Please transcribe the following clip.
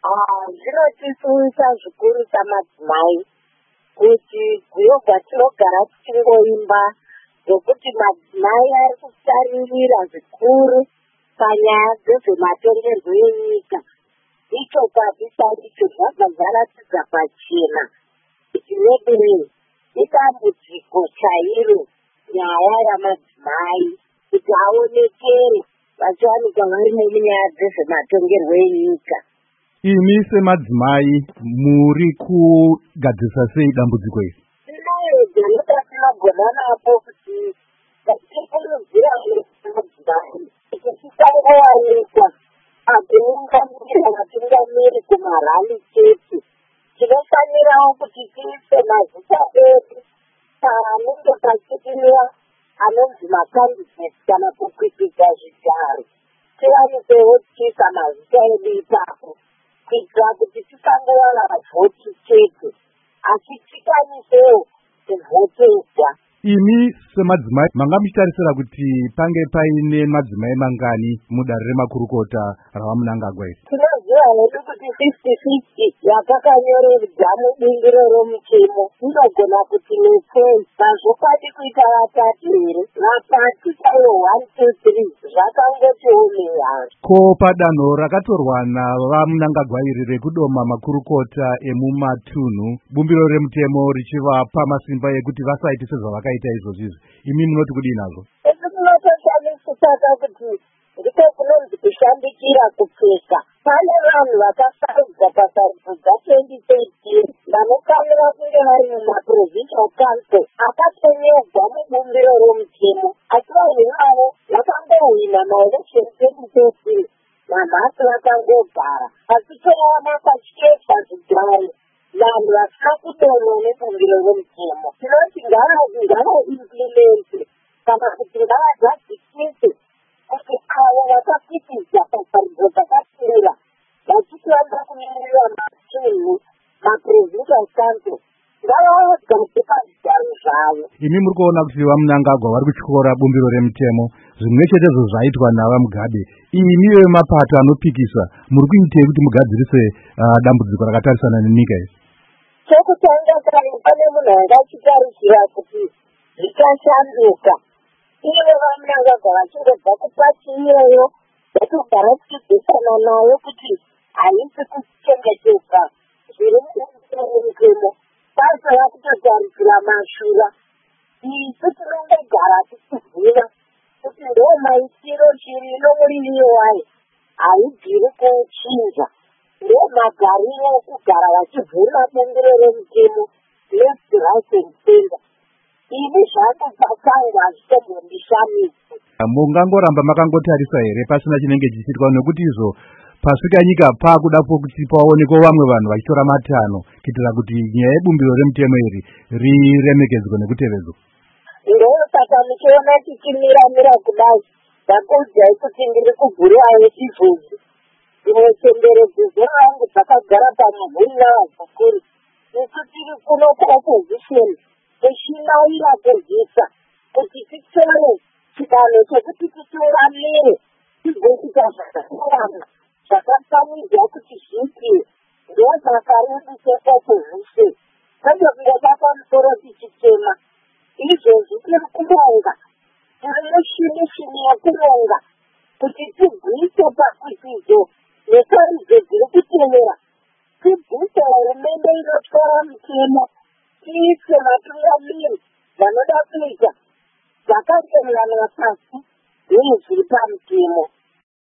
Zvinotisuwisa zvikuru samadzimai kuti guyobva tinogara tichingoimba zvokuti madzimai ari kusaririra zvikuru panyaya dzezvematongerwo enyika. Icho kwazisaicho zvabva zvaratidza pachena kuti neberei idambudziko chairo nyaya yamadzimai kuti aonekere vachiwanikwa varimo munyaya dzezvematongerwo enyika. Imi semadzimai muri kugadzirisa sei dambudziko iri? Tinoedza nepatinogona napo kuti tirikurudzira madzimai kuti tisangowanikwa pakuunganira vatungamiri kumarali chete. Tinofanirawo kuti tiise mazita edu panenge pachitimiwa anonzi makandidheti kana kukwikwidzwa zvigaro. Tiwanisewo tichiisa mazita edu ipapo kuitira kuti tisangowana vhoti chete asi tikwanisewo kuvhotedza. Imi semadzimai manga muchitarisira kuti pange paine madzimai mangani mudare remakurukota ravamunangagwa iri? Tinoziva hedu kuti 50-50 yakakanyorerwa mubingiro romutemo inogona kuti nepei mazvokwadi kuita vatatu here vatatu chaivo 1 2 3 zvakangotiwo mehari. Ko padanho rakatorwa navamunangagwa iri rekudoma makurukota emumatunhu bumbiro remutemo richivapa masimba ekuti vasaite sezvavakaita izvozvi, imi munoti kudii nazvo? Esi tinotoshamisa kuti ndiko kunonzi kushandikira kupfeka. Pane vanhu vakasarudza pasarudzo dza2013 vanofanira kunge vari mumaprovincial council akatonyorwa mubumbiro romutemo asi vanhu ivavo vakangohwina maelection 2013 namhasi vakangogara asi toona pachiketwa zvigare vanhu vasina kudonwa nebumbiro romutemo. Tinoti ngavaimplemente kana kuti ngavadzadzisise kuti avo vakapikidza pasarudzo dzakasira vachiti vanoda kumirira matunhu maprovincial council ngavagadze pazvigaro zvavo. Imi muri kuona kuti vamunangagwa vari kutyora bumbiro remutemo zvimwe chetezvo zvaitwa navamugabe. Imi vemapato anopikisa muri kuitei kuti mugadzirise dambudziko rakatarisana nenyika iyi? Chokutanga pane munhu angachitarisira kuti zvichashanduka. Ivo vamunangagwa vachingobva kupasi iyoyo vatogara tichidzisana nayo kuti haisi kuchengetedza zviri mutemo pasava kutotarisira mashura. Isu tinongogara tichiziva kuti ndo maitiro chirino muriviro wayo haibviri kuchinja, ndo magariro okugara vachivhura bumbiro remutemo left right and center. Ini zvangu pasango hazvitombondishamisi. Mungangoramba makangotarisa here pasina chinenge chichiitwa, nekuti izvo pasvika nyika paakudapo kuti paonekwa vamwe vanhu vachitora matanho kuitira kuti nyaya yebumbiro remutemo iri riremekedzwe nekutevedzwa? Ndosaka muchiona tichimira kudai ndakuudzai kuti ndiri kuguriwayo chivhudzi. Imwe chemberedzidzo rangu dzakagara pamuvhuri navazukuru. Isu tiri kuno kuopposition tichinaira kurwisa kuti titore chidanho chekuti titungamire tigoita zvakasiyana zvakafanirwa kuti zviitiwe. Ndosaka riri seopposition kwete kungoba pamusoro tichitema. Izvozvi tiri kuronga, tiri mushini yekuronga kuti tigwise pakwikwidzo nesarudzo dziri kutevera. Tibvise hurumende inotwara mutemo, tiise vatungamiri vanoda kuita zvakatenderana pasi nezviri pamutemo.